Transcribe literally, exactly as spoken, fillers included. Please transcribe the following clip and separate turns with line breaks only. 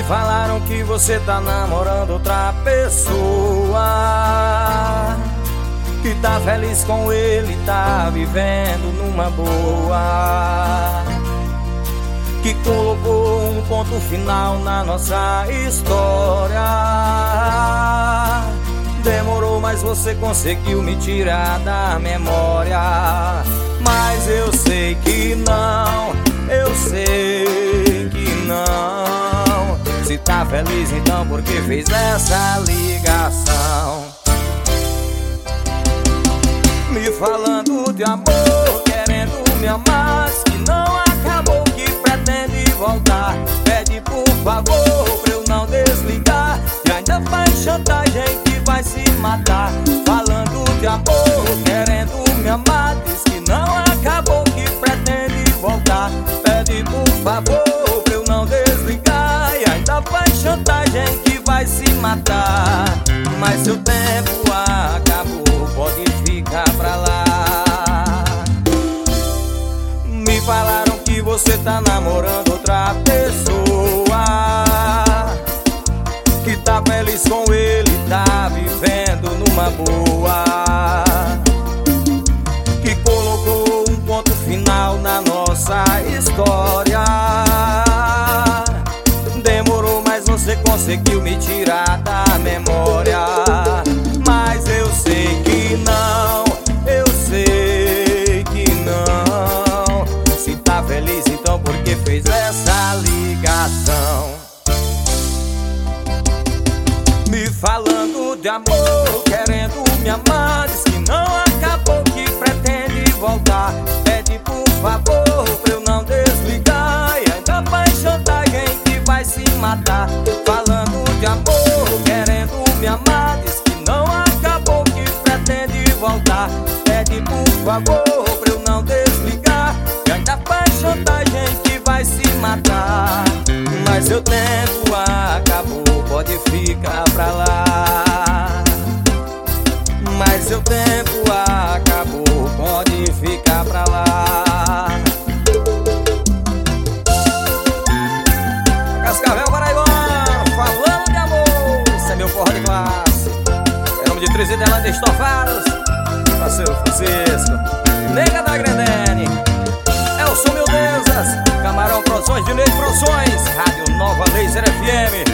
falaram que você tá namorando outra pessoa, que tá feliz com ele, tá vivendo numa boa, que colocou um ponto final na nossa história. Demorou, mas você conseguiu me tirar da memória. Mas eu sei que não, eu sei que não. Se tá feliz então por que fez essa ligação? Me falando de amor, querendo me amar, que não acabou, que pretende voltar. Pede por favor pra eu não desligar, que ainda faz chantagem que vai se matar. Falando de amor, querendo me amar, diz que não acabou, que pretende voltar. Pede por favor pra eu não desligar, e ainda faz chantagem que vai se matar. Mas seu tempo acabou, pode ficar pra lá. Me falaram que você tá namorando outra pessoa, que tá feliz com ele, tá vivendo numa boa, que colocou um ponto final na nossa história. Demorou, mas você conseguiu me tirar da memória. Mas eu sei que não, eu sei que não. Se tá feliz então por que fez essa ligação? Me falando de amor, querendo me amar, diz que não acabou, que pretende voltar. Pede por favor pra eu não desligar, e ainda faz chantagem que vai se matar. Falando de amor, querendo me amar, diz que não acabou, que pretende voltar. Pede por favor pra eu não desligar, e ainda faz chantagem que vai se matar. Mas seu tempo acabou, pode ficar pra lá. Mas seu tempo acabou, pode ficar pra lá. Cascavel Paraibano, falando de amor, isso é meu forró de classe. É nome de Três Delante Estofados, parceiro Francisco, Nega da Grandene, Elson Mil Deusas, Camarão Produções, de Neide Produções, Rádio Nova Laser F M.